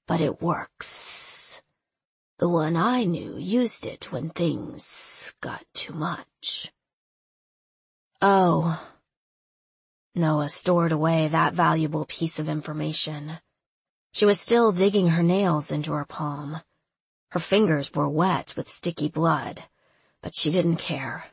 but it works. The one I knew used it when things got too much." "Oh." Noah stored away that valuable piece of information. She was still digging her nails into her palm. Her fingers were wet with sticky blood, but she didn't care.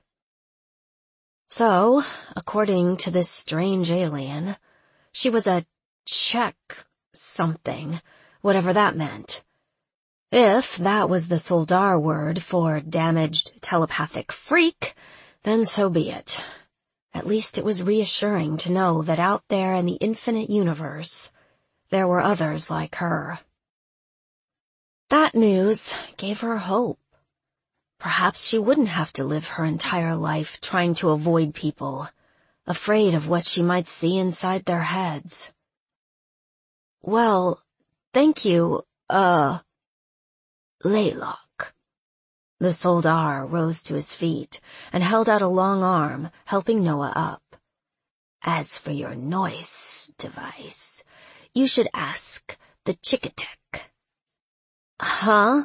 So, according to this strange alien, she was a Czech something, whatever that meant. If that was the Soldar word for damaged telepathic freak, then so be it. At least it was reassuring to know that out there in the infinite universe, there were others like her. That news gave her hope. Perhaps she wouldn't have to live her entire life trying to avoid people, afraid of what she might see inside their heads. "Well, thank you, Laylock." The Soldar rose to his feet and held out a long arm, helping Noah up. "As for your noise device, you should ask the Chikatek." "Huh?"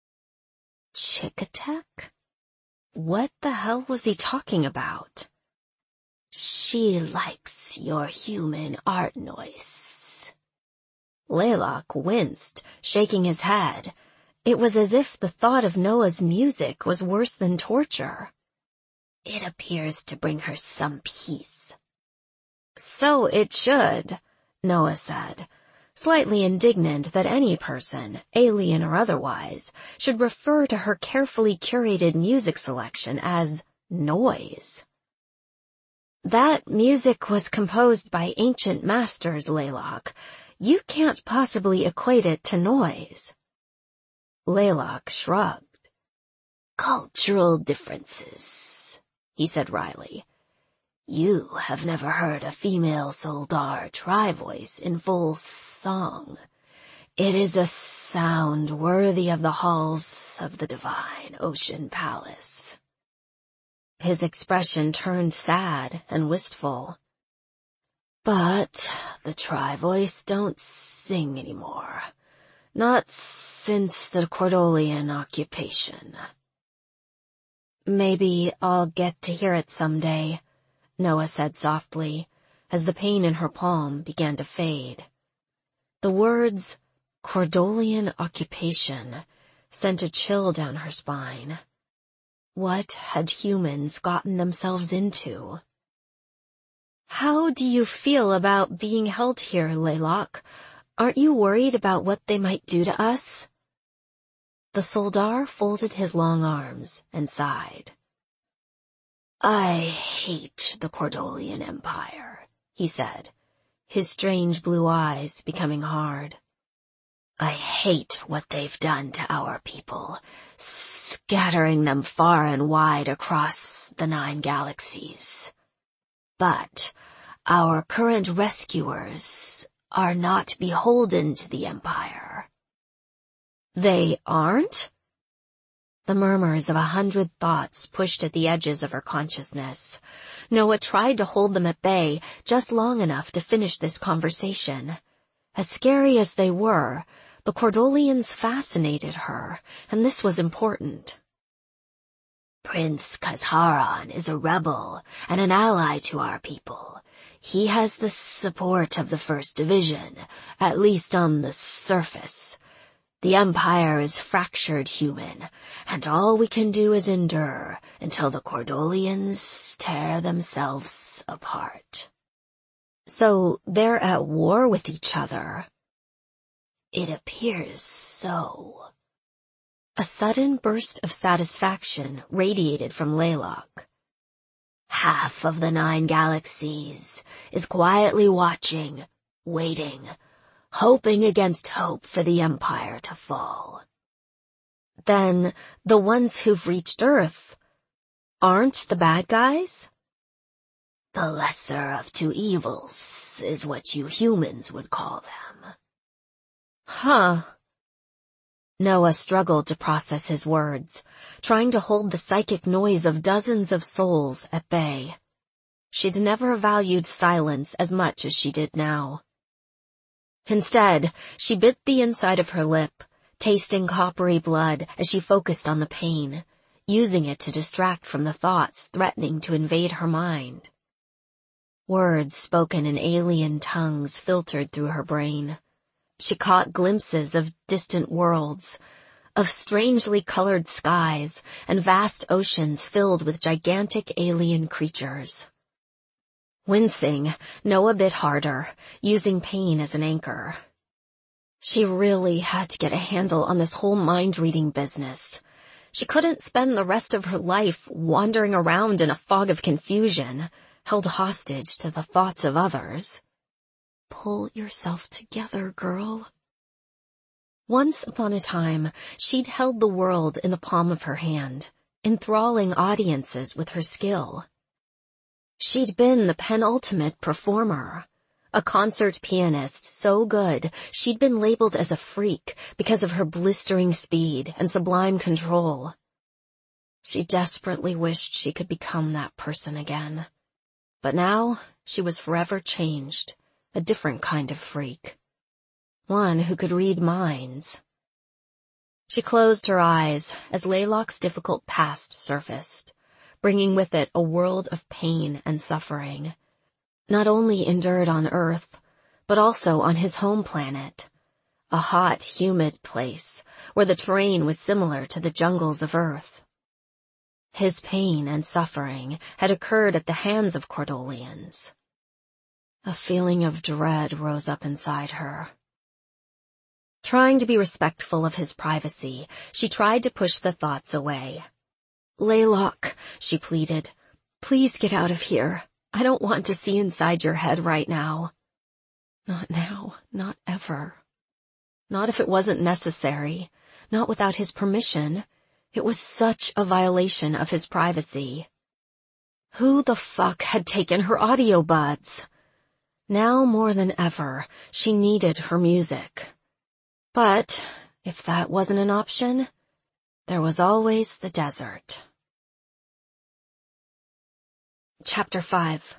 Chikatek? What the hell was he talking about? "She likes your human art noise." Laylock winced, shaking his head. It was as if the thought of Noah's music was worse than torture. "It appears to bring her some peace." "So it should," Noah said, slightly indignant that any person, alien or otherwise, should refer to her carefully curated music selection as noise. "That music was composed by ancient masters, Laylock. You can't possibly equate it to noise." Laylock shrugged. "Cultural differences," he said wryly. "You have never heard a female Soldar tri-voice in full song. It is a sound worthy of the halls of the divine Ocean Palace." His expression turned sad and wistful. "But the tri-voice don't sing anymore. Not since the Cordolian occupation." "Maybe I'll get to hear it someday," Noah said softly, as the pain in her palm began to fade. The words, Cordolian occupation, sent a chill down her spine. What had humans gotten themselves into? "How do you feel about being held here, Laylock? Aren't you worried about what they might do to us?" The Soldar folded his long arms and sighed. "I hate the Cordolian Empire," he said, his strange blue eyes becoming hard. "I hate what they've done to our people, scattering them far and wide across the 9 galaxies. But our current rescuers are not beholden to the Empire." "They aren't?" The murmurs of 100 thoughts pushed at the edges of her consciousness. Noah tried to hold them at bay just long enough to finish this conversation. As scary as they were, the Cordolians fascinated her, and this was important. "Prince Kazharon is a rebel and an ally to our people. He has the support of the First Division, at least on the surface. The Empire is fractured human, and all we can do is endure until the Cordolians tear themselves apart." "So they're at war with each other?" "It appears so." A sudden burst of satisfaction radiated from Laylock. "Half of the 9 galaxies is quietly watching, waiting, hoping against hope for the Empire to fall." "Then the ones who've reached Earth aren't the bad guys?" "The lesser of 2 evils is what you humans would call them." "Huh." Noah struggled to process his words, trying to hold the psychic noise of dozens of souls at bay. She'd never valued silence as much as she did now. Instead, she bit the inside of her lip, tasting coppery blood as she focused on the pain, using it to distract from the thoughts threatening to invade her mind. Words spoken in alien tongues filtered through her brain. She caught glimpses of distant worlds, of strangely colored skies and vast oceans filled with gigantic alien creatures. Wincing, Noah bit harder, using pain as an anchor. She really had to get a handle on this whole mind-reading business. She couldn't spend the rest of her life wandering around in a fog of confusion, held hostage to the thoughts of others. Pull yourself together, girl. Once upon a time, she'd held the world in the palm of her hand, enthralling audiences with her skill. She'd been the penultimate performer, a concert pianist so good she'd been labeled as a freak because of her blistering speed and sublime control. She desperately wished she could become that person again. But now she was forever changed, a different kind of freak. One who could read minds. She closed her eyes as Laylock's difficult past surfaced, bringing with it a world of pain and suffering, not only endured on Earth, but also on his home planet, a hot, humid place where the terrain was similar to the jungles of Earth. His pain and suffering had occurred at the hands of Cordolians. A feeling of dread rose up inside her. Trying to be respectful of his privacy, she tried to push the thoughts away. "Laylock," she pleaded, "please get out of here. I don't want to see inside your head right now." Not now, not ever. Not if it wasn't necessary, not without his permission. It was such a violation of his privacy. Who the fuck had taken her audio buds? Now more than ever, she needed her music. But if that wasn't an option, there was always the desert. Chapter 5.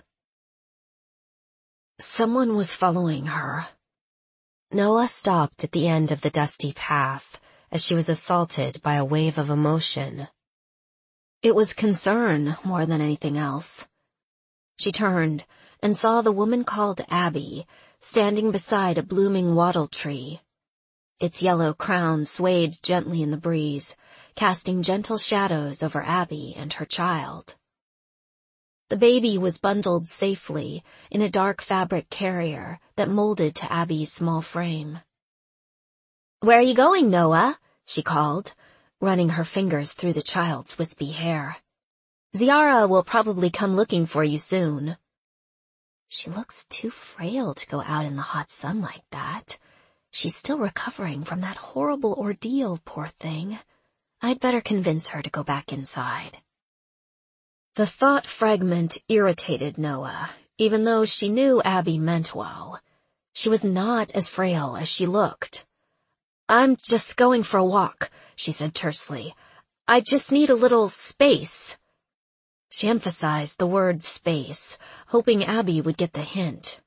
Someone was following her. Noah stopped at the end of the dusty path as she was assaulted by a wave of emotion. It was concern more than anything else. She turned and saw the woman called Abby standing beside a blooming wattle tree. Its yellow crown swayed gently in the breeze, casting gentle shadows over Abby and her child. The baby was bundled safely in a dark fabric carrier that molded to Abby's small frame. "Where are you going, Noah?" she called, running her fingers through the child's wispy hair. "Ziara will probably come looking for you soon." "She looks too frail to go out in the hot sun like that. She's still recovering from that horrible ordeal, poor thing. I'd better convince her to go back inside." The thought fragment irritated Noah, even though she knew Abby meant well. She was not as frail as she looked. "I'm just going for a walk," she said tersely. "I just need a little space." She emphasized the word space, hoping Abby would get the hint.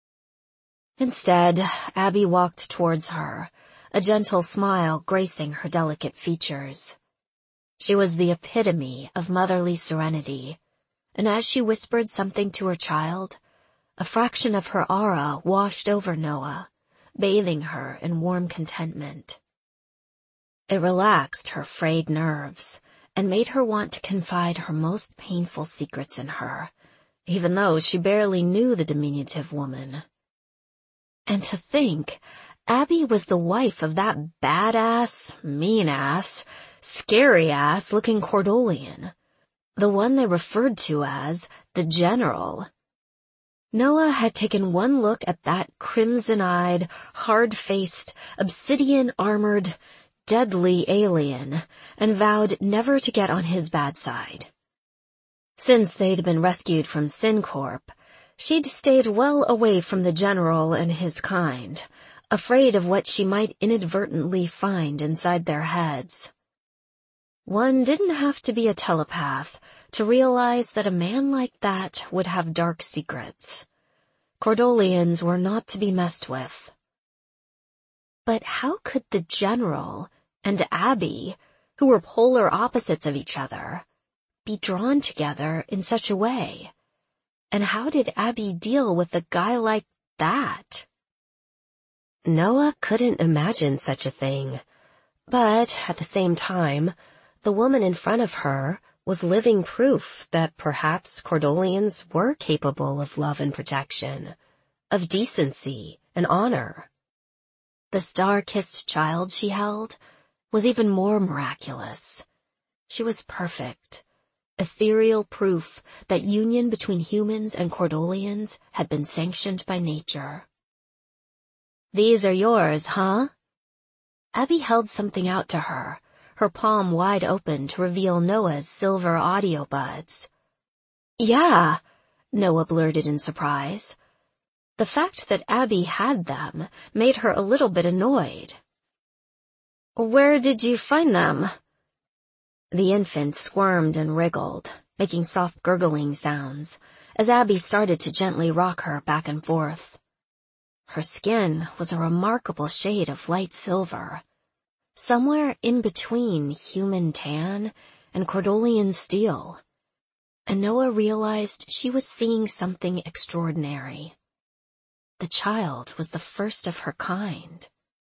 Instead, Abby walked towards her, a gentle smile gracing her delicate features. She was the epitome of motherly serenity, and as she whispered something to her child, a fraction of her aura washed over Noah, bathing her in warm contentment. It relaxed her frayed nerves and made her want to confide her most painful secrets in her, even though she barely knew the diminutive woman. And to think, Abby was the wife of that badass, mean-ass, scary-ass-looking Cordolian, the one they referred to as the General. Noah had taken one look at that crimson-eyed, hard-faced, obsidian-armored, deadly alien and vowed never to get on his bad side. Since they'd been rescued from SynCorp, she'd stayed well away from the General and his kind, afraid of what she might inadvertently find inside their heads. One didn't have to be a telepath to realize that a man like that would have dark secrets. Cordolians were not to be messed with. But how could the General and Abby, who were polar opposites of each other, be drawn together in such a way? And how did Abby deal with a guy like that? Noah couldn't imagine such a thing. But at the same time, the woman in front of her was living proof that perhaps Cordolians were capable of love and protection, of decency and honor. The star-kissed child she held was even more miraculous. She was perfect, ethereal proof that union between humans and Cordolians had been sanctioned by nature. "These are yours, huh?" Abby held something out to her, her palm wide open to reveal Noah's silver audio buds. "Yeah," Noah blurted in surprise. The fact that Abby had them made her a little bit annoyed. "Where did you find them?" The infant squirmed and wriggled, making soft gurgling sounds, as Abby started to gently rock her back and forth. Her skin was a remarkable shade of light silver, somewhere in between human tan and Cordolian steel, and Noah realized she was seeing something extraordinary. The child was the first of her kind.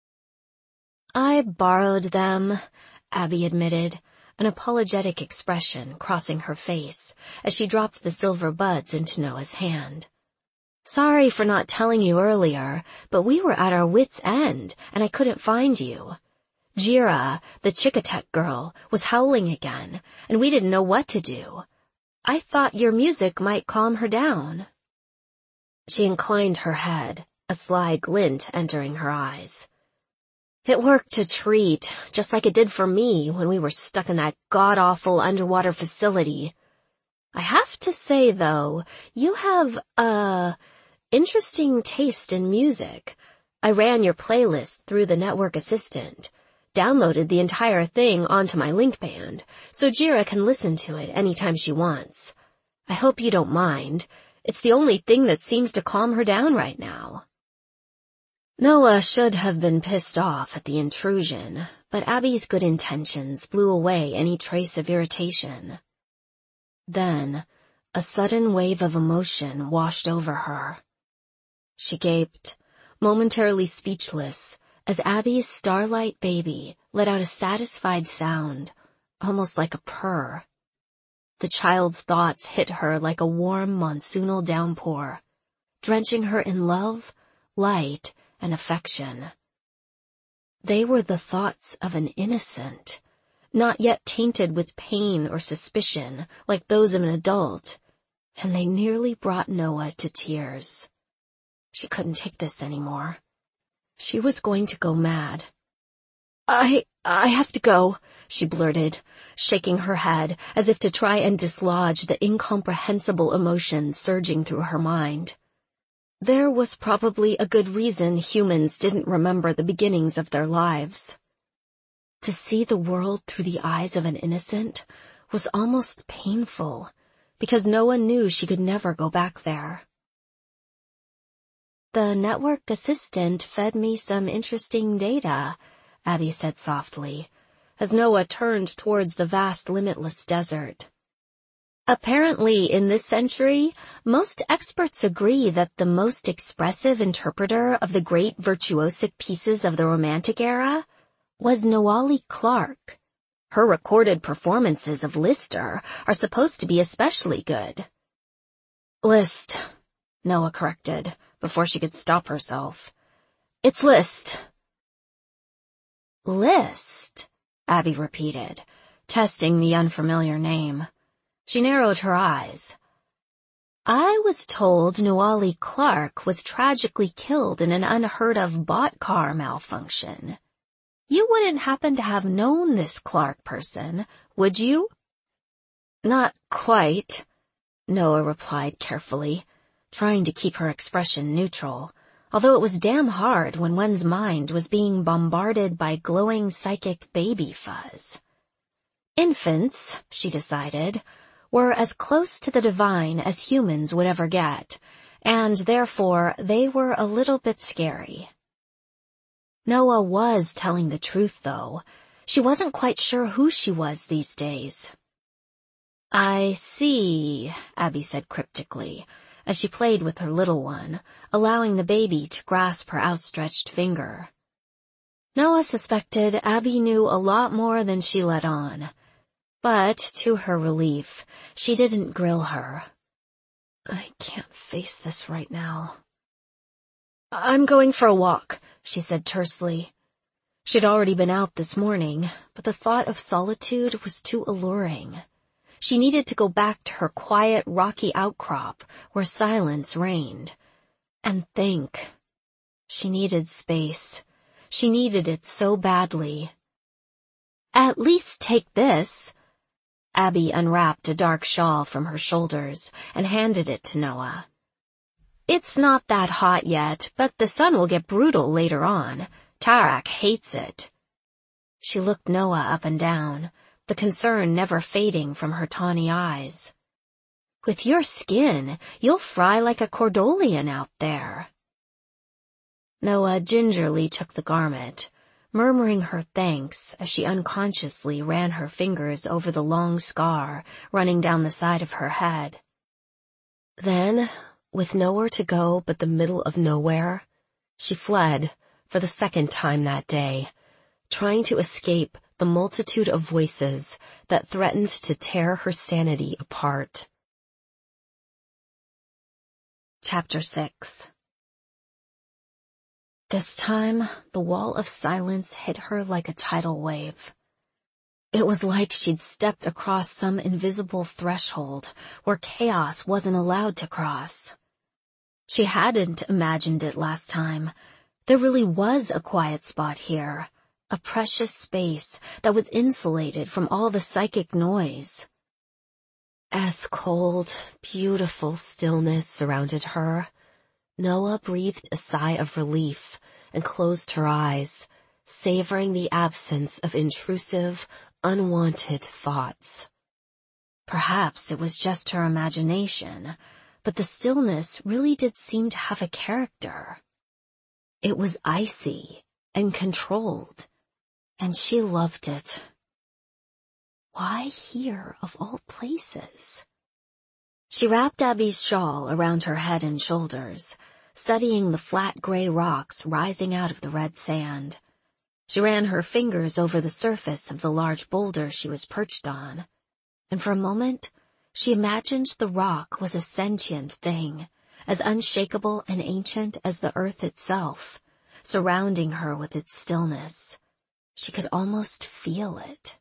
"I borrowed them," Abby admitted, an apologetic expression crossing her face as she dropped the silver buds into Noah's hand. "Sorry for not telling you earlier, but we were at our wits' end and I couldn't find you. Jira, the Chickatek girl, was howling again, and we didn't know what to do. I thought your music might calm her down." She inclined her head, a sly glint entering her eyes. "It worked a treat, just like it did for me when we were stuck in that god-awful underwater facility. I have to say, though, you have, interesting taste in music. I ran your playlist through the network assistant, downloaded the entire thing onto my link band, so Jira can listen to it anytime she wants. I hope you don't mind. It's the only thing that seems to calm her down right now." Noah should have been pissed off at the intrusion, but Abby's good intentions blew away any trace of irritation. Then, a sudden wave of emotion washed over her. She gaped, momentarily speechless, as Abby's starlight baby let out a satisfied sound, almost like a purr. The child's thoughts hit her like a warm monsoonal downpour, drenching her in love, light, and affection. They were the thoughts of an innocent, not yet tainted with pain or suspicion like those of an adult, and they nearly brought Noah to tears. She couldn't take this anymore. She was going to go mad. I have to go," she blurted, shaking her head as if to try and dislodge the incomprehensible emotion surging through her mind. There was probably a good reason humans didn't remember the beginnings of their lives. To see the world through the eyes of an innocent was almost painful, because Noah knew she could never go back there. "The network assistant fed me some interesting data," Abby said softly, as Noah turned towards the vast limitless desert. "Apparently, in this century, most experts agree that the most expressive interpreter of the great virtuosic pieces of the Romantic era was Noailly Clarke. Her recorded performances of Lister are supposed to be especially good." "Liszt," Noah corrected, before she could stop herself. "It's Liszt." "Liszt," Abby repeated, testing the unfamiliar name. She narrowed her eyes. "I was told Noailly Clarke was tragically killed in an unheard-of bot car malfunction. You wouldn't happen to have known this Clarke person, would you?" "Not quite," Noah replied carefully, trying to keep her expression neutral, although it was damn hard when one's mind was being bombarded by glowing psychic baby fuzz. Infants, she decided, were as close to the divine as humans would ever get, and therefore they were a little bit scary. Noah was telling the truth, though. She wasn't quite sure who she was these days. "I see," Abby said cryptically, as she played with her little one, allowing the baby to grasp her outstretched finger. Noah suspected Abby knew a lot more than she let on, but to her relief, she didn't grill her. "I can't face this right now." "I'm going for a walk," she said tersely. She'd already been out this morning, but the thought of solitude was too alluring. She needed to go back to her quiet, rocky outcrop where silence reigned. And think. She needed space. She needed it so badly. "At least take this." Abby unwrapped a dark shawl from her shoulders and handed it to Noah. "It's not that hot yet, but the sun will get brutal later on. Tarak hates it." She looked Noah up and down, the concern never fading from her tawny eyes. "With your skin, you'll fry like a Cordolian out there." Noah gingerly took the garment, murmuring her thanks as she unconsciously ran her fingers over the long scar running down the side of her head. Then, with nowhere to go but the middle of nowhere, she fled, for the second time that day, trying to escape the multitude of voices that threatened to tear her sanity apart. Chapter 6. This time, the wall of silence hit her like a tidal wave. It was like she'd stepped across some invisible threshold where chaos wasn't allowed to cross. She hadn't imagined it last time. There really was a quiet spot here, a precious space that was insulated from all the psychic noise. As cold, beautiful stillness surrounded her, Noah breathed a sigh of relief and closed her eyes, savoring the absence of intrusive, unwanted thoughts. Perhaps it was just her imagination, but the stillness really did seem to have a character. It was icy and controlled, and she loved it. Why here, of all places? She wrapped Abby's shawl around her head and shoulders, studying the flat gray rocks rising out of the red sand. She ran her fingers over the surface of the large boulder she was perched on, and for a moment she imagined the rock was a sentient thing, as unshakable and ancient as the earth itself, surrounding her with its stillness. She could almost feel it.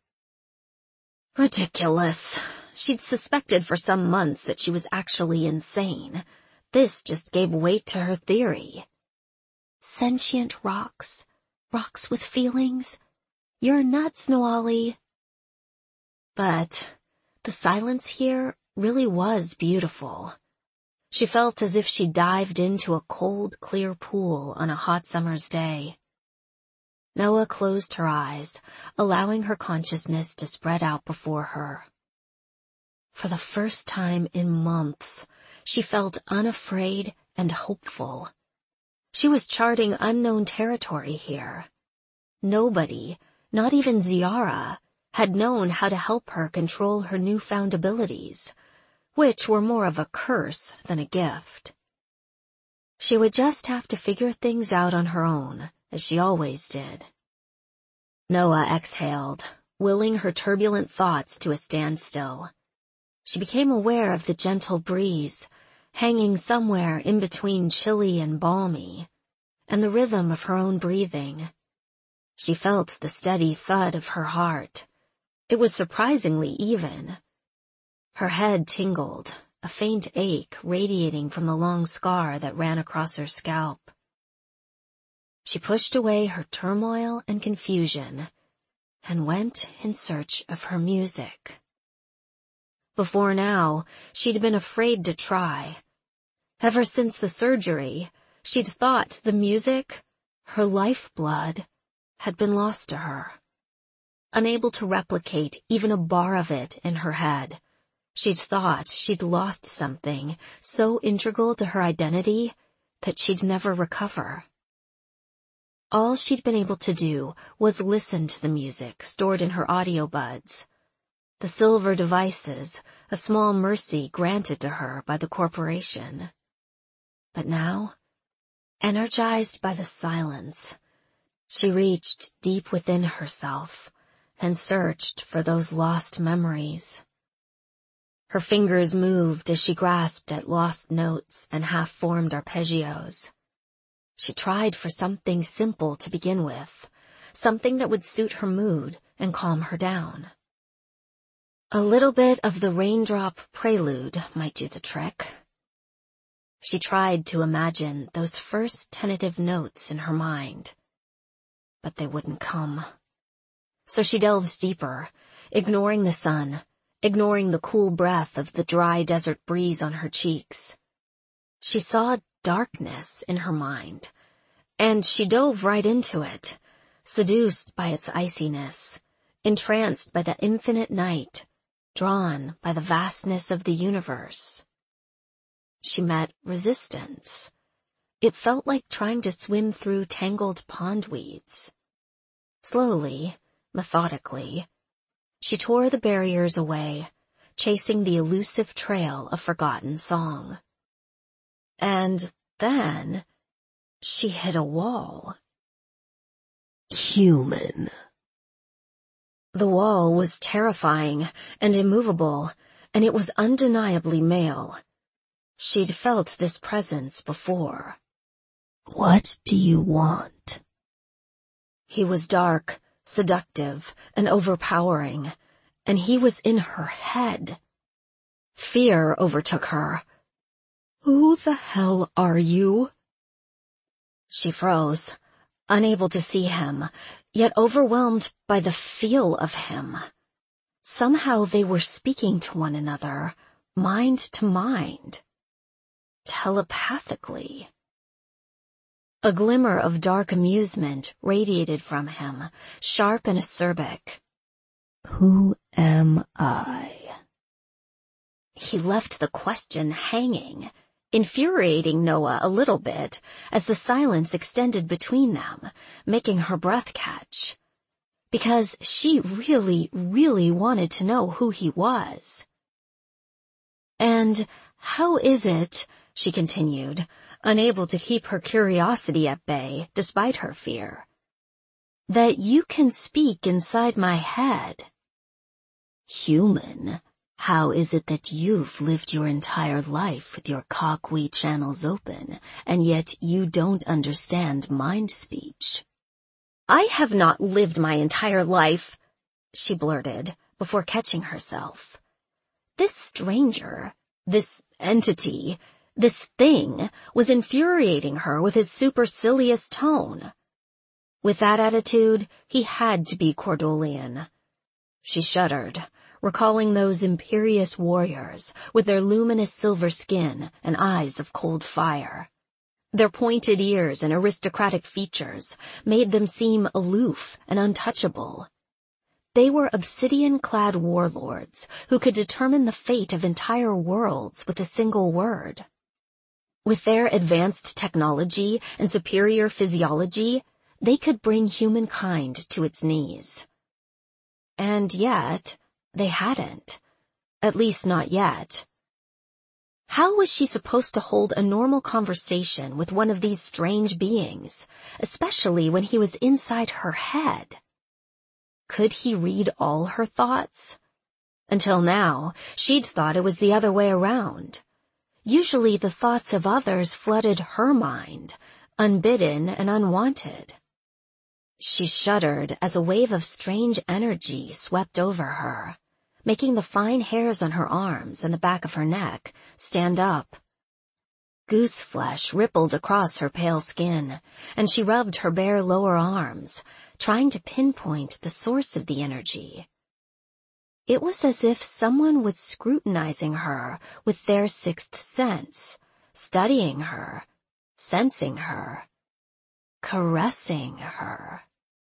Ridiculous. She'd suspected for some months that she was actually insane. This just gave weight to her theory. Sentient rocks? Rocks with feelings? You're nuts, Noali. But the silence here really was beautiful. She felt as if she dived into a cold, clear pool on a hot summer's day. Noah closed her eyes, allowing her consciousness to spread out before her. For the first time in months, she felt unafraid and hopeful. She was charting unknown territory here. Nobody, not even Ziara, had known how to help her control her newfound abilities, which were more of a curse than a gift. She would just have to figure things out on her own, as she always did. Noah exhaled, willing her turbulent thoughts to a standstill. She became aware of the gentle breeze, hanging somewhere in between chilly and balmy, and the rhythm of her own breathing. She felt the steady thud of her heart. It was surprisingly even. Her head tingled, a faint ache radiating from the long scar that ran across her scalp. She pushed away her turmoil and confusion and went in search of her music. Before now, she'd been afraid to try. Ever since the surgery, she'd thought the music, her lifeblood, had been lost to her. Unable to replicate even a bar of it in her head, she'd thought she'd lost something so integral to her identity that she'd never recover. All she'd been able to do was listen to the music stored in her audio buds. The silver devices, a small mercy granted to her by the corporation. But now, energized by the silence, she reached deep within herself and searched for those lost memories. Her fingers moved as she grasped at lost notes and half-formed arpeggios. She tried for something simple to begin with, something that would suit her mood and calm her down. A little bit of the Raindrop Prelude might do the trick. She tried to imagine those first tentative notes in her mind, but they wouldn't come. So she delves deeper, ignoring the sun, ignoring the cool breath of the dry desert breeze on her cheeks. She saw darkness in her mind, and she dove right into it, seduced by its iciness, entranced by the infinite night, drawn by the vastness of the universe. She met resistance. It felt like trying to swim through tangled pondweeds. Slowly, methodically, she tore the barriers away, chasing the elusive trail of forgotten song. And then she hit a wall. Human. The wall was terrifying and immovable, and it was undeniably male. She'd felt this presence before. What do you want? He was dark, seductive, and overpowering, and he was in her head. Fear overtook her. Who the hell are you? She froze, unable to see him, yet overwhelmed by the feel of him. Somehow they were speaking to one another, mind to mind. Telepathically. A glimmer of dark amusement radiated from him, sharp and acerbic. Who am I? He left the question hanging, infuriating Noah a little bit as the silence extended between them, making her breath catch. Because she really, really wanted to know who he was. And how is it, she continued, unable to keep her curiosity at bay despite her fear, that you can speak inside my head? Human, how is it that you've lived your entire life with your cock-wee channels open, and yet you don't understand mind speech? I have not lived my entire life, she blurted, before catching herself. This stranger, this entity, this thing was infuriating her with his supercilious tone. With that attitude, he had to be Cordolian. She shuddered, recalling those imperious warriors with their luminous silver skin and eyes of cold fire. Their pointed ears and aristocratic features made them seem aloof and untouchable. They were obsidian-clad warlords who could determine the fate of entire worlds with a single word. With their advanced technology and superior physiology, they could bring humankind to its knees. And yet, they hadn't. At least not yet. How was she supposed to hold a normal conversation with one of these strange beings, especially when he was inside her head? Could he read all her thoughts? Until now, she'd thought it was the other way around. Usually the thoughts of others flooded her mind, unbidden and unwanted. She shuddered as a wave of strange energy swept over her, making the fine hairs on her arms and the back of her neck stand up. Goose flesh rippled across her pale skin, and she rubbed her bare lower arms, trying to pinpoint the source of the energy. It was as if someone was scrutinizing her with their sixth sense, studying her, sensing her, caressing her.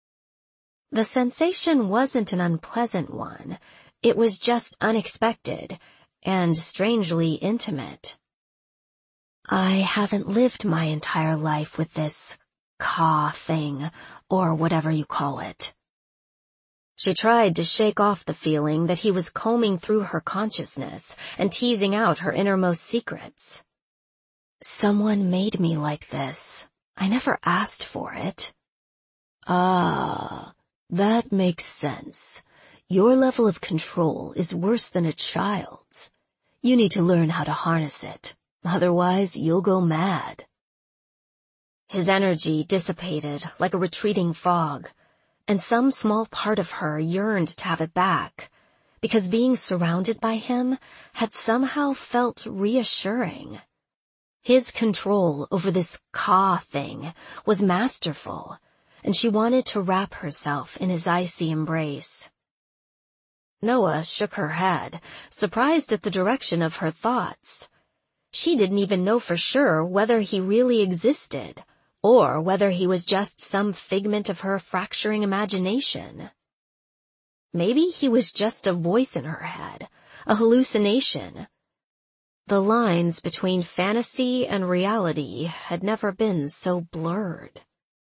The sensation wasn't an unpleasant one. It was just unexpected and strangely intimate. I haven't lived my entire life with this Ka thing, or whatever you call it. She tried to shake off the feeling that he was combing through her consciousness and teasing out her innermost secrets. Someone made me like this. I never asked for it. Ah, that makes sense. Your level of control is worse than a child's. You need to learn how to harness it. Otherwise, you'll go mad. His energy dissipated like a retreating fog, and some small part of her yearned to have it back, because being surrounded by him had somehow felt reassuring. His control over this Ka thing was masterful, and she wanted to wrap herself in his icy embrace. Noah shook her head, surprised at the direction of her thoughts. She didn't even know for sure whether he really existed, or whether he was just some figment of her fracturing imagination. Maybe he was just a voice in her head, a hallucination. The lines between fantasy and reality had never been so blurred.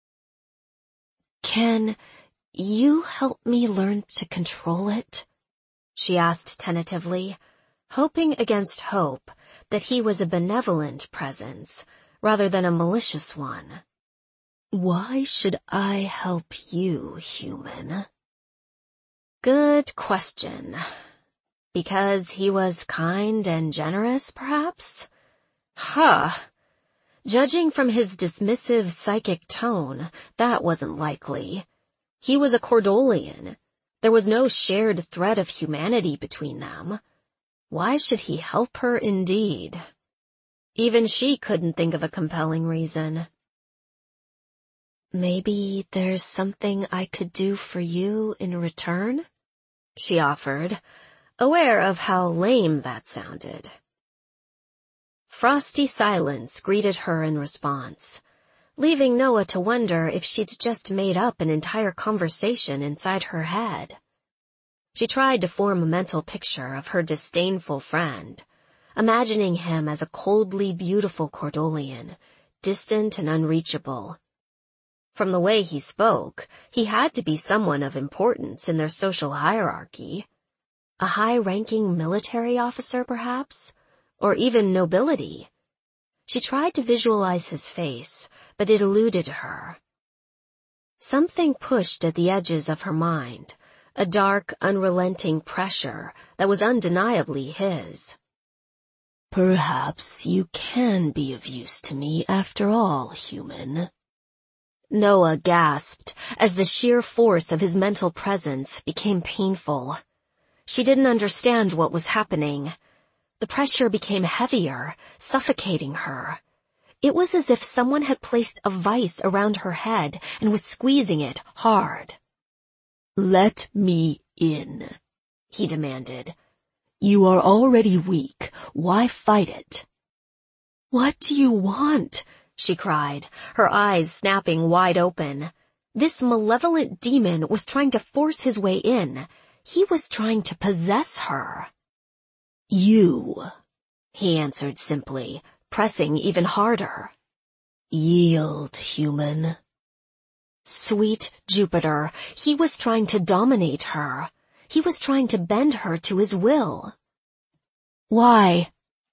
Can you help me learn to control it? She asked tentatively, hoping against hope that he was a benevolent presence rather than a malicious one. Why should I help you, human? Good question. Because he was kind and generous, perhaps? Judging from his dismissive psychic tone, that wasn't likely. He was a Cordolian. There was no shared thread of humanity between them. Why should he help her, indeed? Even she couldn't think of a compelling reason. Maybe there's something I could do for you in return? She offered, aware of how lame that sounded. Frosty silence greeted her in response, leaving Noah to wonder if she'd just made up an entire conversation inside her head. She tried to form a mental picture of her disdainful friend, imagining him as a coldly beautiful Cordolian, distant and unreachable. From the way he spoke, he had to be someone of importance in their social hierarchy. A high-ranking military officer, perhaps? Or even nobility. She tried to visualize his face, but it eluded her. Something pushed at the edges of her mind, a dark, unrelenting pressure that was undeniably his. Perhaps you can be of use to me after all, human. Noah gasped as the sheer force of his mental presence became painful. She didn't understand what was happening. The pressure became heavier, suffocating her. It was as if someone had placed a vice around her head and was squeezing it hard. Let me in, he demanded. You are already weak. Why fight it? What do you want? She cried, her eyes snapping wide open. This malevolent demon was trying to force his way in. He was trying to possess her. You, he answered simply, pressing even harder. Yield, human. Sweet Jupiter, he was trying to dominate her. He was trying to bend her to his will. Why?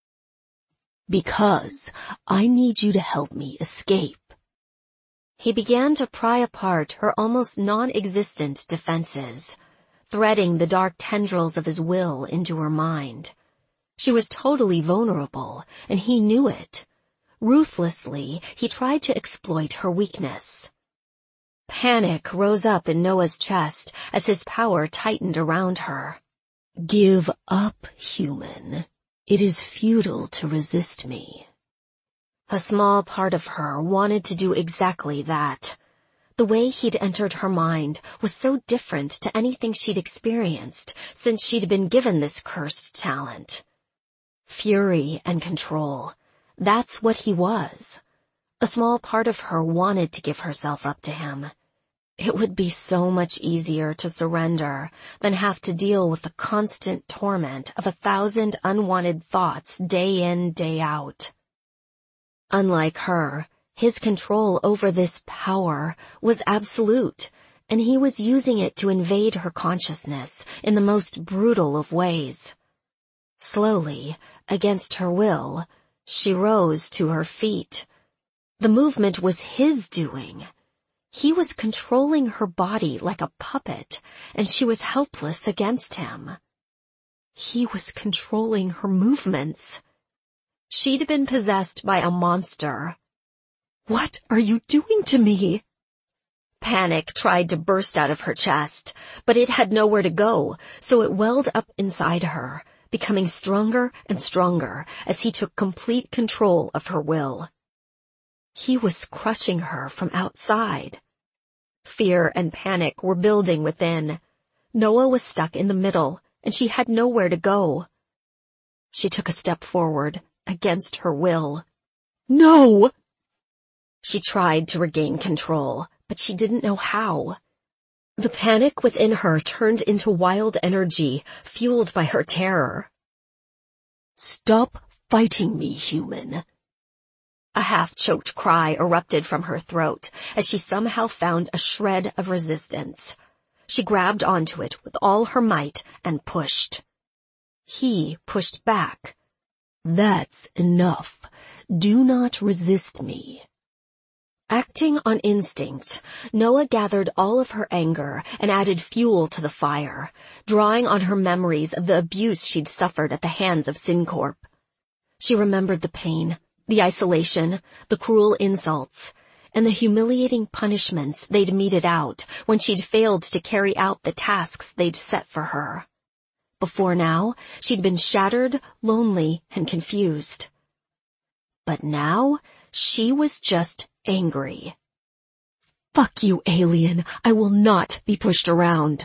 Because I need you to help me escape. He began to pry apart her almost non-existent defenses, threading the dark tendrils of his will into her mind. She was totally vulnerable, and he knew it. Ruthlessly, he tried to exploit her weakness. Panic rose up in Noah's chest as his power tightened around her. Give up, human. It is futile to resist me. A small part of her wanted to do exactly that. The way he'd entered her mind was so different to anything she'd experienced since she'd been given this cursed talent. Fury and control. That's what he was. A small part of her wanted to give herself up to him. It would be so much easier to surrender than have to deal with the constant torment of 1,000 unwanted thoughts day in, day out. Unlike her, His control over this power was absolute, and he was using it to invade her consciousness in the most brutal of ways. Slowly, against her will, she rose to her feet. The movement was his doing. He was controlling her body like a puppet, and she was helpless against him. He was controlling her movements. She'd been possessed by a monster. "What are you doing to me?" Panic tried to burst out of her chest, but it had nowhere to go, so it welled up inside her, becoming stronger and stronger as he took complete control of her will. He was crushing her from outside. Fear and panic were building within. Noah was stuck in the middle, and she had nowhere to go. She took a step forward, against her will. "No!" She tried to regain control, but she didn't know how. The panic within her turned into wild energy, fueled by her terror. "Stop fighting me, human." A half-choked cry erupted from her throat as she somehow found a shred of resistance. She grabbed onto it with all her might and pushed. He pushed back. "That's enough. Do not resist me." Acting on instinct, Noah gathered all of her anger and added fuel to the fire, drawing on her memories of the abuse she'd suffered at the hands of SynCorp. She remembered the pain, the isolation, the cruel insults, and the humiliating punishments they'd meted out when she'd failed to carry out the tasks they'd set for her. Before now, she'd been shattered, lonely, and confused. But now, she was just angry. "Fuck you, alien. I will not be pushed around."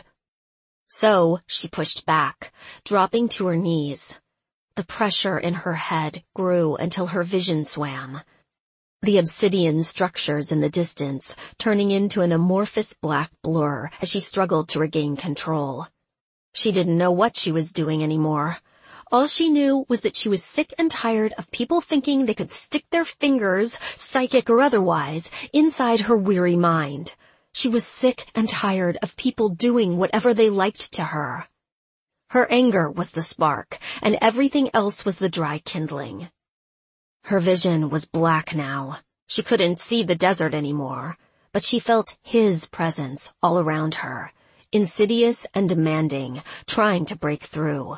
So she pushed back, dropping to her knees. The pressure in her head grew until her vision swam. The obsidian structures in the distance turning into an amorphous black blur as she struggled to regain control. She didn't know what she was doing anymore. All she knew was that she was sick and tired of people thinking they could stick their fingers, psychic or otherwise, inside her weary mind. She was sick and tired of people doing whatever they liked to her. Her anger was the spark, and everything else was the dry kindling. Her vision was black now. She couldn't see the desert anymore, but she felt his presence all around her, insidious and demanding, trying to break through.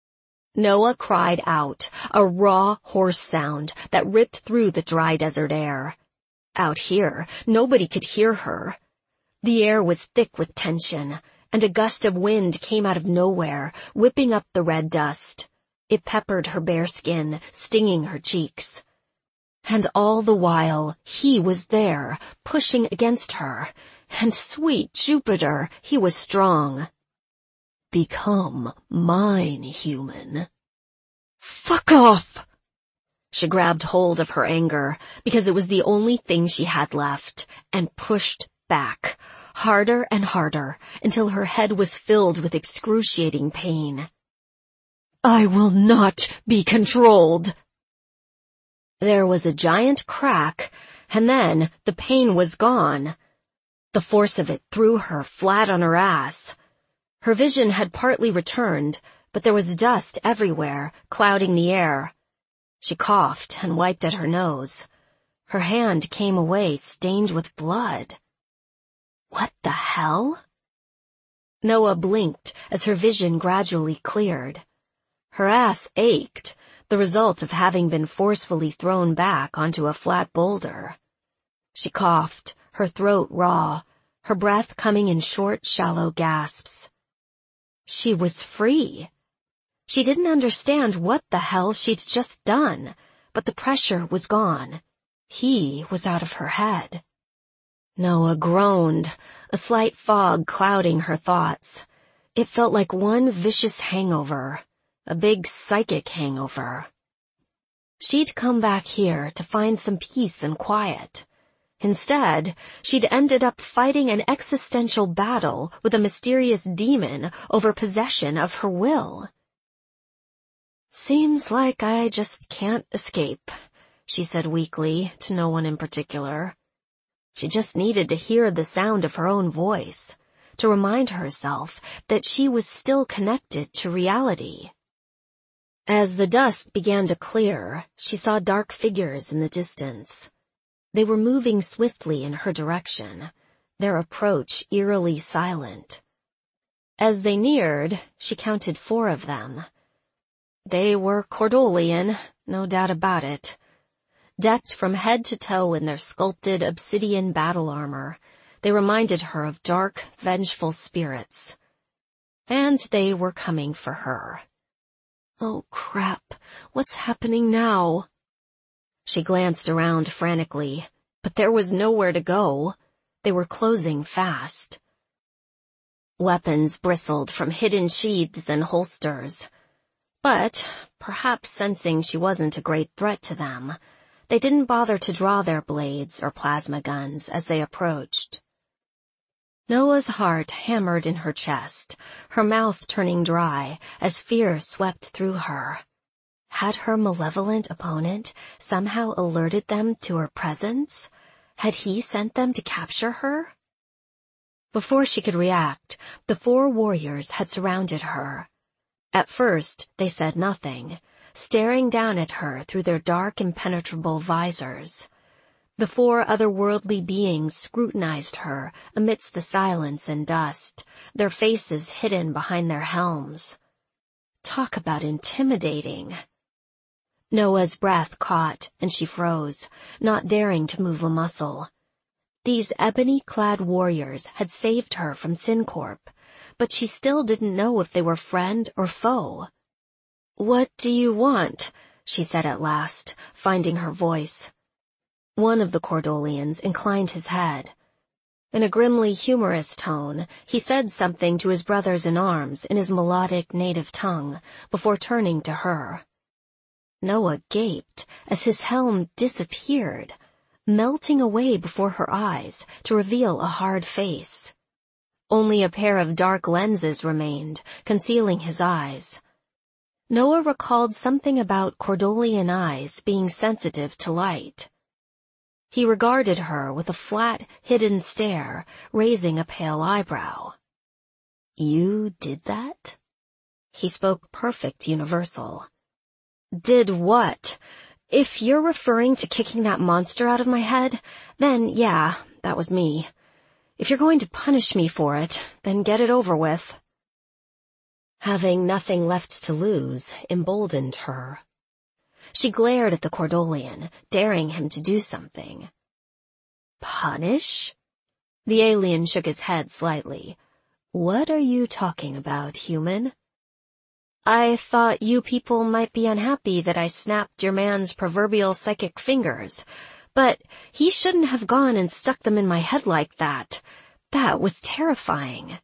Noah cried out, a raw, hoarse sound that ripped through the dry desert air. Out here, nobody could hear her. The air was thick with tension, and a gust of wind came out of nowhere, whipping up the red dust. It peppered her bare skin, stinging her cheeks. And all the while, he was there, pushing against her. And sweet Jupiter, he was strong. "Become mine, human." "Fuck off!" She grabbed hold of her anger, because it was the only thing she had left, and pushed back, harder and harder, until her head was filled with excruciating pain. "I will not be controlled." There was a giant crack, and then the pain was gone. The force of it threw her flat on her ass. Her vision had partly returned, but there was dust everywhere, clouding the air. She coughed and wiped at her nose. Her hand came away stained with blood. What the hell? Noah blinked as her vision gradually cleared. Her ass ached, the result of having been forcefully thrown back onto a flat boulder. She coughed, her throat raw, her breath coming in short, shallow gasps. She was free. She didn't understand what the hell she'd just done, but the pressure was gone. He was out of her head. Noah groaned, a slight fog clouding her thoughts. It felt like one vicious hangover, a big psychic hangover. She'd come back here to find some peace and quiet. Instead, she'd ended up fighting an existential battle with a mysterious demon over possession of her will. Seems like I just can't escape. she said weakly, to no one in particular. She just needed to hear the sound of her own voice, to remind herself that she was still connected to reality. As the dust began to clear, she saw dark figures in the distance. They were moving swiftly in her direction, their approach eerily silent. As they neared, she counted 4 of them. They were Cordolian, no doubt about it. Decked from head to toe in their sculpted obsidian battle armor, they reminded her of dark, vengeful spirits. And they were coming for her. Oh, crap. What's happening now? She glanced around frantically, but there was nowhere to go. They were closing fast. Weapons bristled from hidden sheaths and holsters. But, perhaps sensing she wasn't a great threat to them, they didn't bother to draw their blades or plasma guns as they approached. Noah's heart hammered in her chest, her mouth turning dry as fear swept through her. Had her malevolent opponent somehow alerted them to her presence? Had he sent them to capture her? Before she could react, the 4 warriors had surrounded her. At first, they said nothing, staring down at her through their dark, impenetrable visors. The 4 otherworldly beings scrutinized her amidst the silence and dust, their faces hidden behind their helms. Talk about intimidating. Noah's breath caught, and she froze, not daring to move a muscle. These ebony-clad warriors had saved her from Syncorp, but she still didn't know if they were friend or foe. "What do you want?" she said at last, finding her voice. One of the Cordolians inclined his head. In a grimly humorous tone, he said something to his brothers-in-arms in his melodic native tongue, before turning to her. Noah gaped as his helm disappeared, melting away before her eyes to reveal a hard face. Only a pair of dark lenses remained, concealing his eyes. Noah recalled something about Cordolian eyes being sensitive to light. He regarded her with a flat, hidden stare, raising a pale eyebrow. "You did that?" He spoke perfect universal. "Did what? If you're referring to kicking that monster out of my head, then yeah, that was me. If you're going to punish me for it, then get it over with." Having nothing left to lose emboldened her. She glared at the Cordolian, daring him to do something. "Punish?" The alien shook his head slightly. "What are you talking about, human?" "I thought you people might be unhappy that I snapped your man's proverbial psychic fingers, but he shouldn't have gone and stuck them in my head like that. That was terrifying."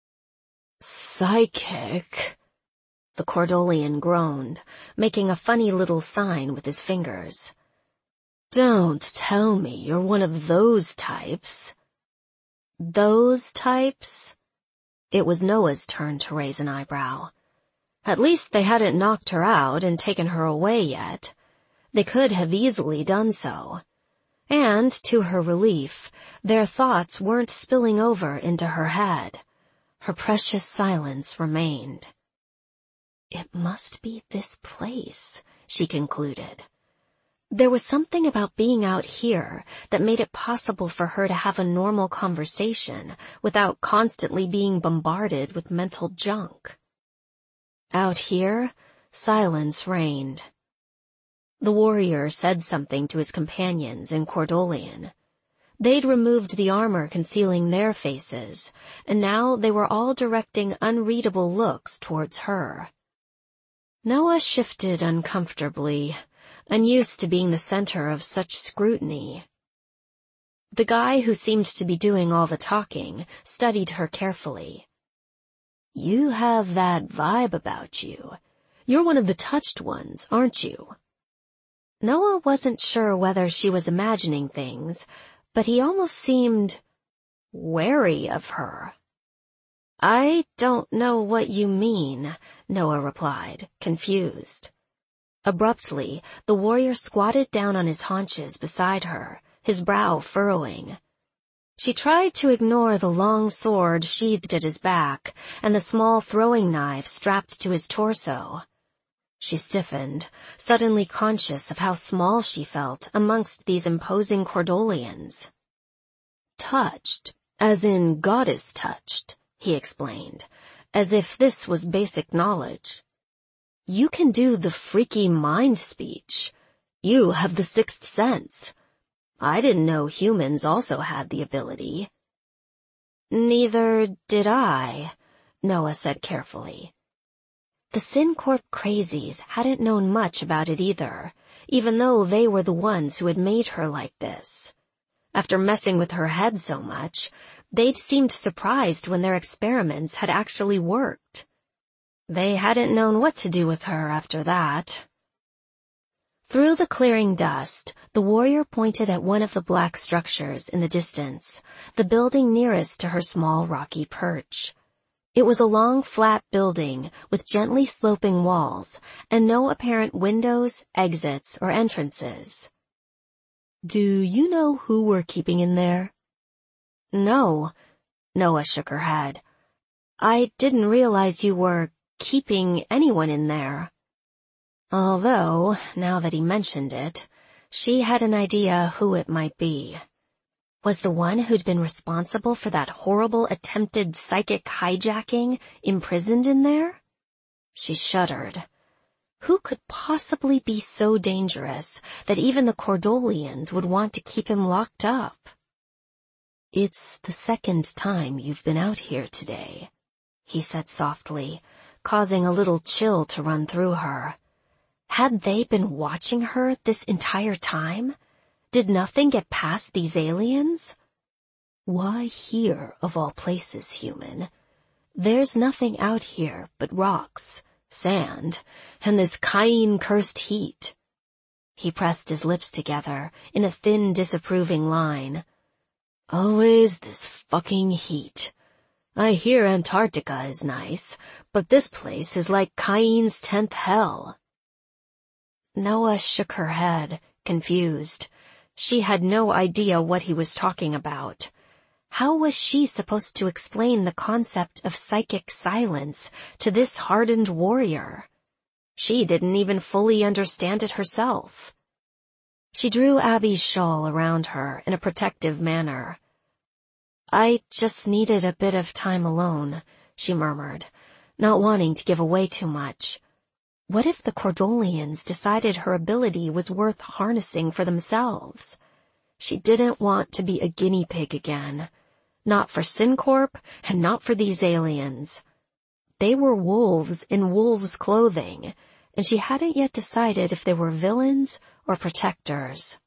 "Psychic?" The Cordolian groaned, making a funny little sign with his fingers. "Don't tell me you're one of those types." "Those types?" It was Noah's turn to raise an eyebrow. At least they hadn't knocked her out and taken her away yet. They could have easily done so. And, to her relief, their thoughts weren't spilling over into her head. Her precious silence remained. "It must be this place," she concluded. There was something about being out here that made it possible for her to have a normal conversation without constantly being bombarded with mental junk. Out here, silence reigned. The warrior said something to his companions in Cordolian. They'd removed the armor concealing their faces, and now they were all directing unreadable looks towards her. Noah shifted uncomfortably, unused to being the center of such scrutiny. The guy who seemed to be doing all the talking studied her carefully. "You have that vibe about you. You're one of the touched ones, aren't you?" Noah wasn't sure whether she was imagining things, but he almost seemed wary of her. "I don't know what you mean," Noah replied, confused. Abruptly, the warrior squatted down on his haunches beside her, his brow furrowing. She tried to ignore the long sword sheathed at his back and the small throwing knife strapped to his torso. She stiffened, suddenly conscious of how small she felt amongst these imposing Cordolians. Touched, as in goddess touched, he explained, as if this was basic knowledge. You can do the freaky mind speech. You have the sixth sense. I didn't know humans also had the ability. Neither did I, Noah said carefully. The SynCorp crazies hadn't known much about it either, even though they were the ones who had made her like this. After messing with her head so much, they'd seemed surprised when their experiments had actually worked. They hadn't known what to do with her after that. Through the clearing dust, the warrior pointed at one of the black structures in the distance, the building nearest to her small rocky perch. It was a long, flat building with gently sloping walls and no apparent windows, exits, or entrances. Do you know who we're keeping in there? No, Noah shook her head. I didn't realize you were keeping anyone in there. Although, now that he mentioned it, she had an idea who it might be. Was the one who'd been responsible for that horrible attempted psychic hijacking imprisoned in there? She shuddered. Who could possibly be so dangerous that even the Cordolians would want to keep him locked up? It's the second time you've been out here today, he said softly, causing a little chill to run through her. Had they been watching her this entire time? Did nothing get past these aliens? Why here, of all places, human? There's nothing out here but rocks, sand, and this Cain-cursed heat. He pressed his lips together in a thin, disapproving line. Always this fucking heat. I hear Antarctica is nice, but this place is like Cain's 10th hell. Noah shook her head, confused. She had no idea what he was talking about. How was she supposed to explain the concept of psychic silence to this hardened warrior? She didn't even fully understand it herself. She drew Abby's shawl around her in a protective manner. I just needed a bit of time alone, she murmured, not wanting to give away too much. What if the Cordolians decided her ability was worth harnessing for themselves? She didn't want to be a guinea pig again. Not for SynCorp, and not for these aliens. They were wolves in wolves' clothing, and she hadn't yet decided if they were villains or protectors.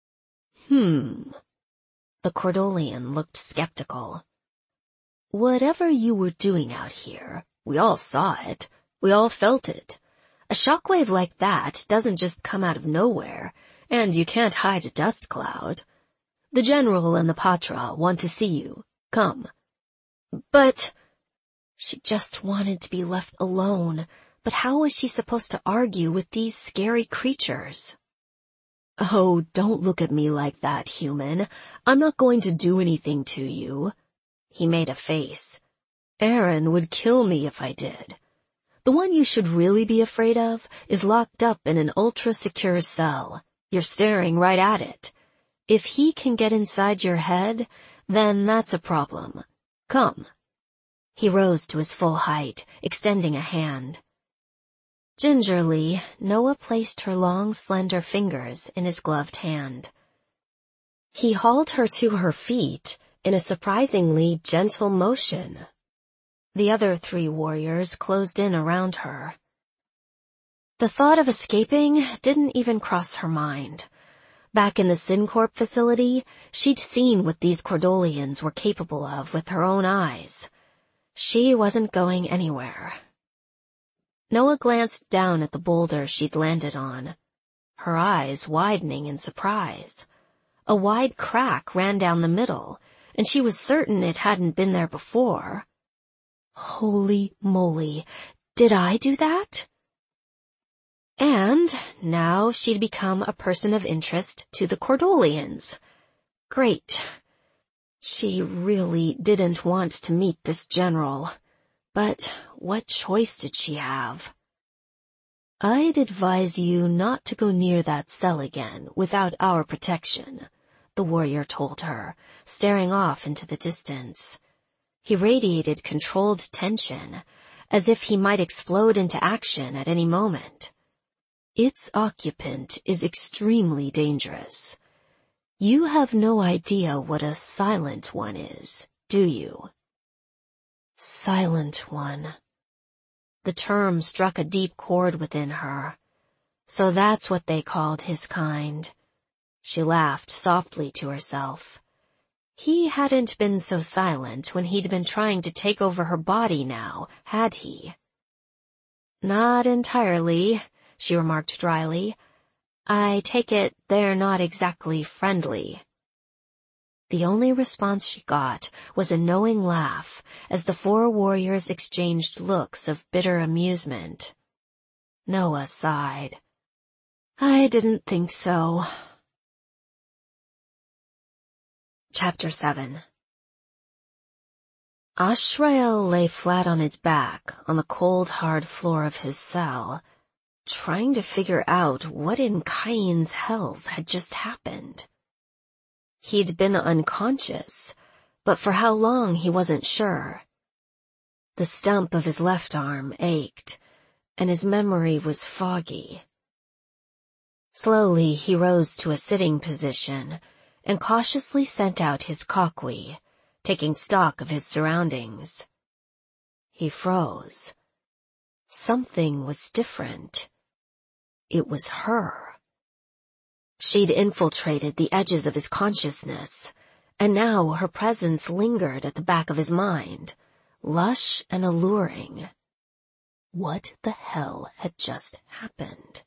The Cordolian looked skeptical. Whatever you were doing out here, we all saw it. We all felt it. A shockwave like that doesn't just come out of nowhere, and you can't hide a dust cloud. The General and the Patra want to see you. Come. But she just wanted to be left alone. But how was she supposed to argue with these scary creatures? Oh, don't look at me like that, human. I'm not going to do anything to you. He made a face. Aaron would kill me if I did. The one you should really be afraid of is locked up in an ultra-secure cell. You're staring right at it. If he can get inside your head, then that's a problem. Come. He rose to his full height, extending a hand. Gingerly, Noah placed her long, slender fingers in his gloved hand. He hauled her to her feet in a surprisingly gentle motion. The other 3 warriors closed in around her. The thought of escaping didn't even cross her mind. Back in the SynCorp facility, she'd seen what these Cordolians were capable of with her own eyes. She wasn't going anywhere. Noah glanced down at the boulder she'd landed on, her eyes widening in surprise. A wide crack ran down the middle, and she was certain it hadn't been there before. Holy moly, did I do that? And now she'd become a person of interest to the Cordolians. Great. She really didn't want to meet this general. But what choice did she have? "I'd advise you not to go near that cell again without our protection," the warrior told her, staring off into the distance. He radiated controlled tension, as if he might explode into action at any moment. "Its occupant is extremely dangerous. You have no idea what a silent one is, do you?" Silent one. The term struck a deep chord within her. So that's what they called his kind. She laughed softly to herself. He hadn't been so silent when he'd been trying to take over her body now, had he? "Not entirely," she remarked dryly. "I take it they're not exactly friendly." The only response she got was a knowing laugh as the four warriors exchanged looks of bitter amusement. Noah sighed. "I didn't think so." Chapter 7. Ashrael lay flat on his back on the cold, hard floor of his cell, trying to figure out what in Cain's hells had just happened. He'd been unconscious, but for how long he wasn't sure. The stump of his left arm ached, and his memory was foggy. Slowly he rose to a sitting position and cautiously sent out his Kakwi, taking stock of his surroundings. He froze. Something was different. It was her. She'd infiltrated the edges of his consciousness, and now her presence lingered at the back of his mind, lush and alluring. What the hell had just happened?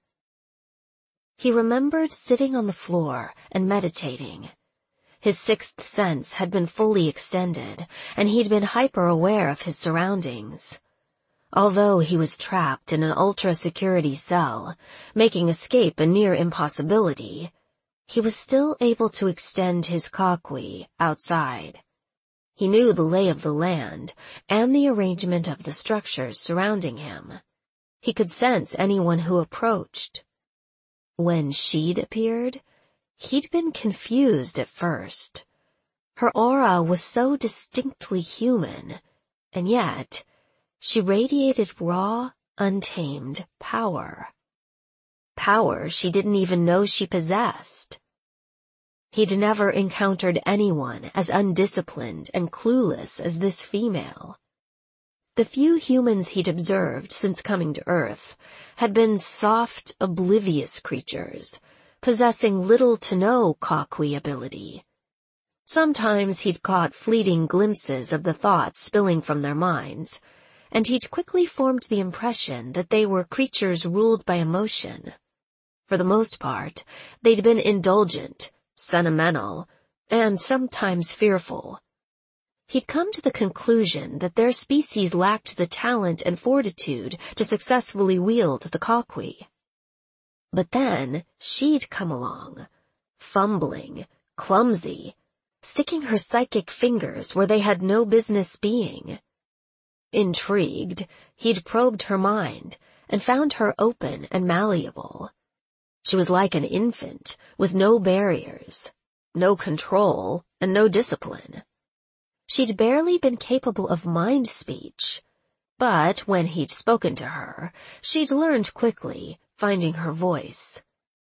He remembered sitting on the floor and meditating. His sixth sense had been fully extended, and he'd been hyper-aware of his surroundings. Although he was trapped in an ultra-security cell, making escape a near impossibility, he was still able to extend his Kakwi outside. He knew the lay of the land and the arrangement of the structures surrounding him. He could sense anyone who approached. When she'd appeared, he'd been confused at first. Her aura was so distinctly human, and yet she radiated raw, untamed power. Power she didn't even know she possessed. He'd never encountered anyone as undisciplined and clueless as this female. The few humans he'd observed since coming to Earth had been soft, oblivious creatures, possessing little to no Kakwi ability. Sometimes he'd caught fleeting glimpses of the thoughts spilling from their minds, and he'd quickly formed the impression that they were creatures ruled by emotion. For the most part, they'd been indulgent, sentimental, and sometimes fearful. He'd come to the conclusion that their species lacked the talent and fortitude to successfully wield the Kakwi. But then she'd come along, fumbling, clumsy, sticking her psychic fingers where they had no business being. Intrigued, he'd probed her mind and found her open and malleable. She was like an infant, with no barriers, no control, and no discipline. She'd barely been capable of mind speech, but when he'd spoken to her, she'd learned quickly, finding her voice.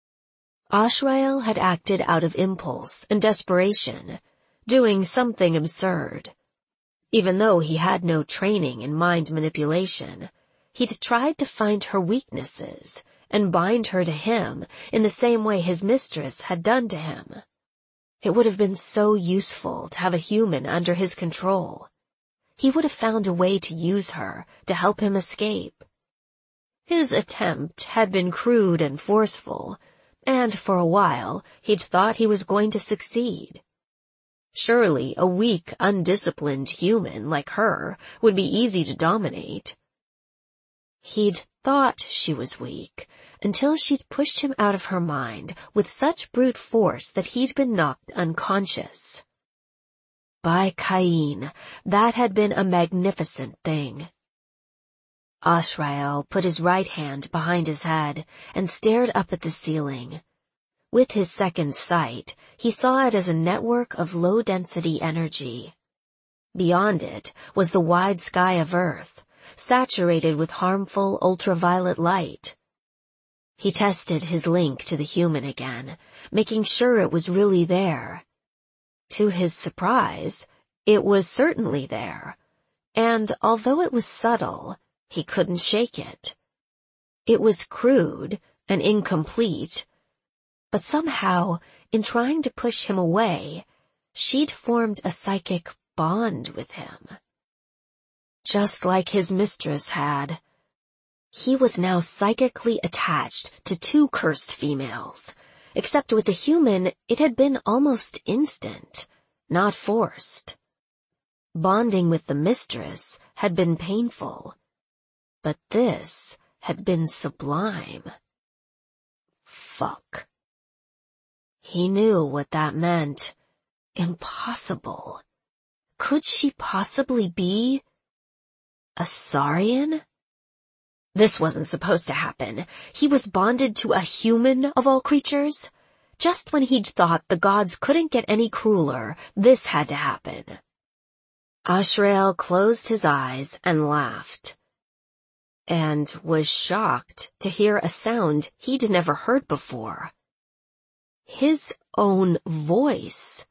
Ashrael had acted out of impulse and desperation, doing something absurd. Even though he had no training in mind manipulation, he'd tried to find her weaknesses and bind her to him in the same way his mistress had done to him. It would have been so useful to have a human under his control. He would have found a way to use her to help him escape. His attempt had been crude and forceful, and for a while he'd thought he was going to succeed. Surely a weak, undisciplined human like her would be easy to dominate. He'd thought she was weak, until she'd pushed him out of her mind with such brute force that he'd been knocked unconscious. By Cain, that had been a magnificent thing. Ashrael put his right hand behind his head and stared up at the ceiling. With his second sight, he saw it as a network of low-density energy. Beyond it was the wide sky of Earth, saturated with harmful ultraviolet light. He tested his link to the human again, making sure it was really there. To his surprise, it was certainly there, and although it was subtle, he couldn't shake it. It was crude and incomplete, but somehow, in trying to push him away, she'd formed a psychic bond with him. Just like his mistress had. He was now psychically attached to two cursed females, except with the human it had been almost instant, not forced. Bonding with the mistress had been painful, but this had been sublime. Fuck. He knew what that meant. Impossible. Could she possibly be a Saurian? This wasn't supposed to happen. He was bonded to a human of all creatures. Just when he'd thought the gods couldn't get any crueler, this had to happen. Ashrael closed his eyes and laughed, and was shocked to hear a sound he'd never heard before. His own voice.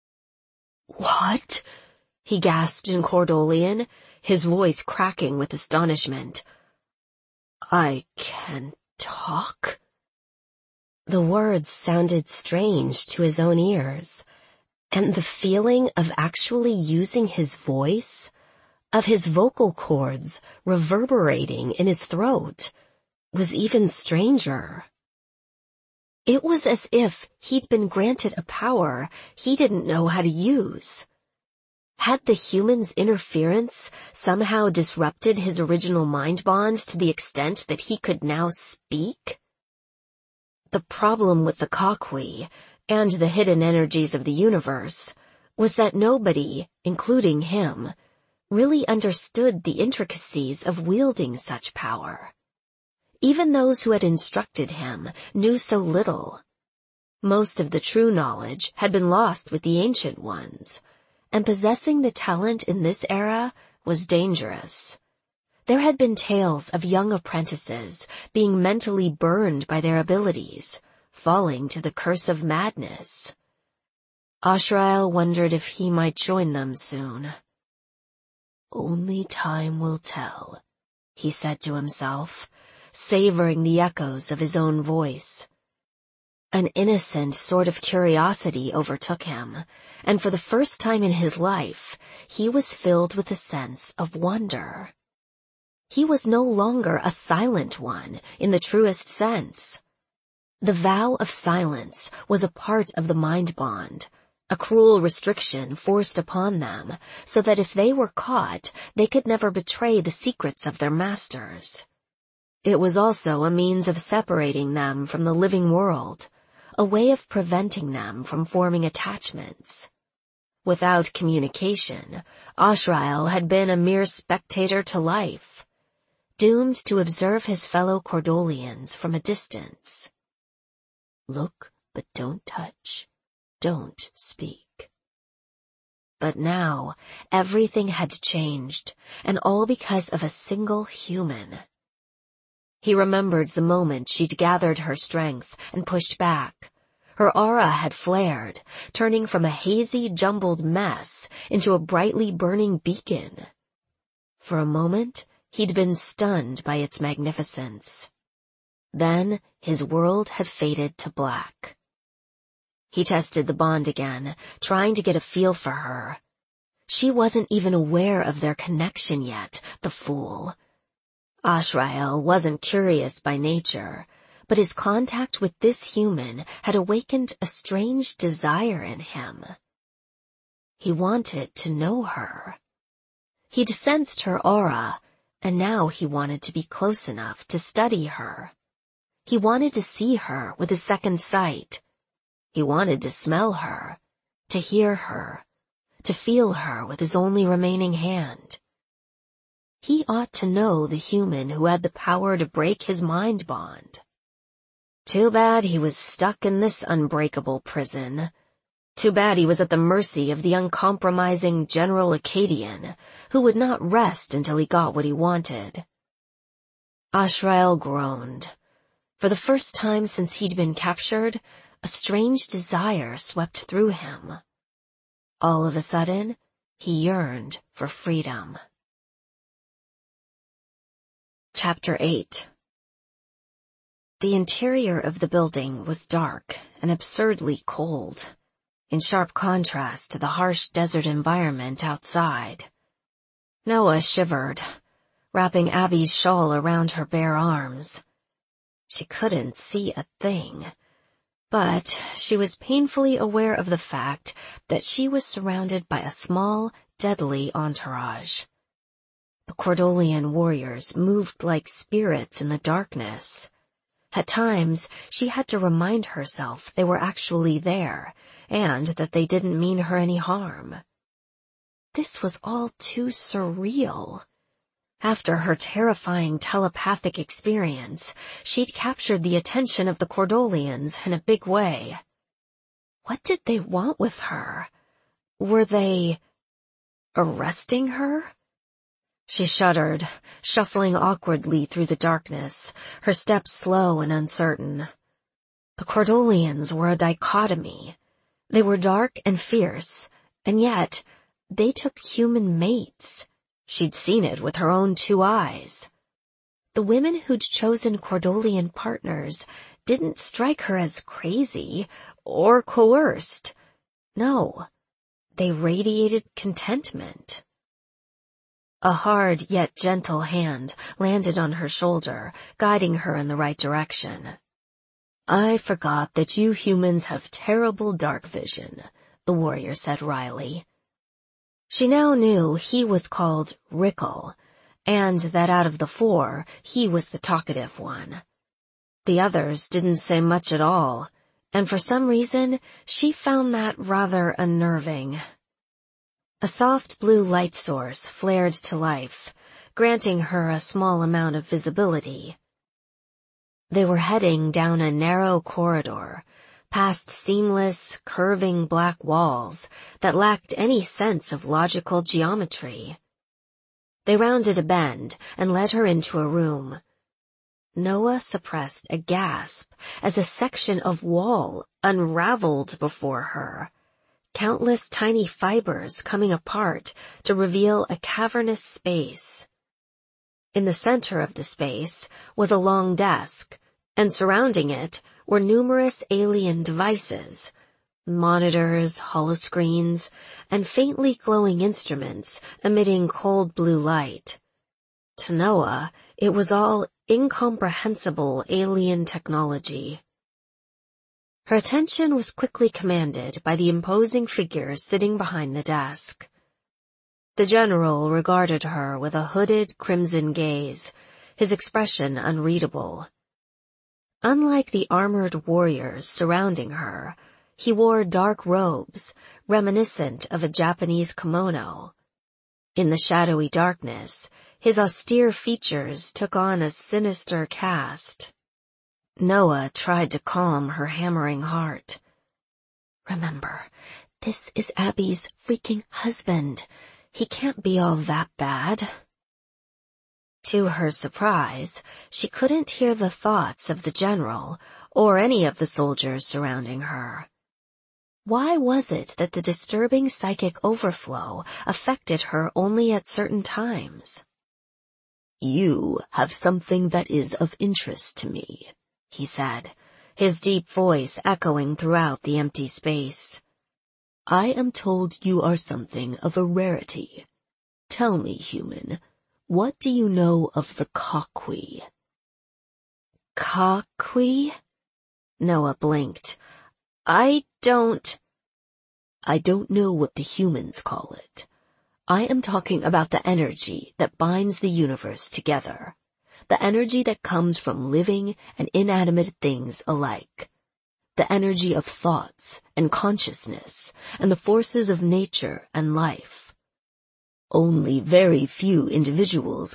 "What?" he gasped in Cordolian, his voice cracking with astonishment. "I can talk?" The words sounded strange to his own ears, and the feeling of actually using his voice, of his vocal cords reverberating in his throat, was even stranger. It was as if he'd been granted a power he didn't know how to use. Had the human's interference somehow disrupted his original mind bonds to the extent that he could now speak? The problem with the Kakwi, and the hidden energies of the universe, was that nobody, including him, really understood the intricacies of wielding such power. Even those who had instructed him knew so little. Most of the true knowledge had been lost with the ancient ones, and possessing the talent in this era was dangerous. There had been tales of young apprentices being mentally burned by their abilities, falling to the curse of madness. Ashrael wondered if he might join them soon. "Only time will tell," he said to himself, savoring the echoes of his own voice. An innocent sort of curiosity overtook him, and for the first time in his life, he was filled with a sense of wonder. He was no longer a silent one in the truest sense. The vow of silence was a part of the mind bond, a cruel restriction forced upon them, so that if they were caught, they could never betray the secrets of their masters. It was also a means of separating them from the living world, a way of preventing them from forming attachments. Without communication, Ashrael had been a mere spectator to life, doomed to observe his fellow Cordolians from a distance. Look, but don't touch. Don't speak. But now, everything had changed, and all because of a single human. He remembered the moment she'd gathered her strength and pushed back. Her aura had flared, turning from a hazy, jumbled mess into a brightly burning beacon. For a moment, he'd been stunned by its magnificence. Then, his world had faded to black. He tested the bond again, trying to get a feel for her. She wasn't even aware of their connection yet, the fool. Ashrael wasn't curious by nature, but his contact with this human had awakened a strange desire in him. He wanted to know her. He'd sensed her aura, and now he wanted to be close enough to study her. He wanted to see her with his second sight. He wanted to smell her, to hear her, to feel her with his only remaining hand. He ought to know the human who had the power to break his mind bond. Too bad he was stuck in this unbreakable prison. Too bad he was at the mercy of the uncompromising General Acadian, who would not rest until he got what he wanted. Ashrael groaned. For the first time since he'd been captured, a strange desire swept through him. All of a sudden, he yearned for freedom. Chapter 8. The interior of the building was dark and absurdly cold, in sharp contrast to the harsh desert environment outside. Noah shivered, wrapping Abby's shawl around her bare arms. She couldn't see a thing, but she was painfully aware of the fact that she was surrounded by a small, deadly entourage. The Cordolian warriors moved like spirits in the darkness. At times, she had to remind herself they were actually there, and that they didn't mean her any harm. This was all too surreal. After her terrifying telepathic experience, she'd captured the attention of the Cordolians in a big way. What did they want with her? Were they arresting her? She shuddered, shuffling awkwardly through the darkness, her steps slow and uncertain. The Cordolians were a dichotomy. They were dark and fierce, and yet they took human mates. She'd seen it with her own 2 eyes. The women who'd chosen Cordolian partners didn't strike her as crazy or coerced. No, they radiated contentment. A hard yet gentle hand landed on her shoulder, guiding her in the right direction. "I forgot that you humans have terrible dark vision," the warrior said wryly. She now knew he was called Rickle, and that out of the 4, he was the talkative one. The others didn't say much at all, and for some reason, she found that rather unnerving. A soft blue light source flared to life, granting her a small amount of visibility. They were heading down a narrow corridor, past seamless, curving black walls that lacked any sense of logical geometry. They rounded a bend and led her into a room. Noah suppressed a gasp as a section of wall unraveled before her, countless tiny fibers coming apart to reveal a cavernous space. In the center of the space was a long desk, and surrounding it were numerous alien devices, monitors, holoscreens, and faintly glowing instruments emitting cold blue light. To Noah, it was all incomprehensible alien technology. Her attention was quickly commanded by the imposing figure sitting behind the desk. The general regarded her with a hooded crimson gaze, his expression unreadable. Unlike the armored warriors surrounding her, he wore dark robes, reminiscent of a Japanese kimono. In the shadowy darkness, his austere features took on a sinister cast. Noah tried to calm her hammering heart. "Remember, this is Abby's freaking husband. He can't be all that bad." To her surprise, she couldn't hear the thoughts of the general or any of the soldiers surrounding her. Why was it that the disturbing psychic overflow affected her only at certain times? "You have something that is of interest to me," he said, his deep voice echoing throughout the empty space. "I am told you are something of a rarity. Tell me, human, what do you know of the Kaqui?" "Kaqui?" Noah blinked. I don't know what the humans call it. I am talking about the energy that binds the universe together. the energy that comes from living and inanimate things alike, the energy of thoughts and consciousness and the forces of nature and life. Only very few individuals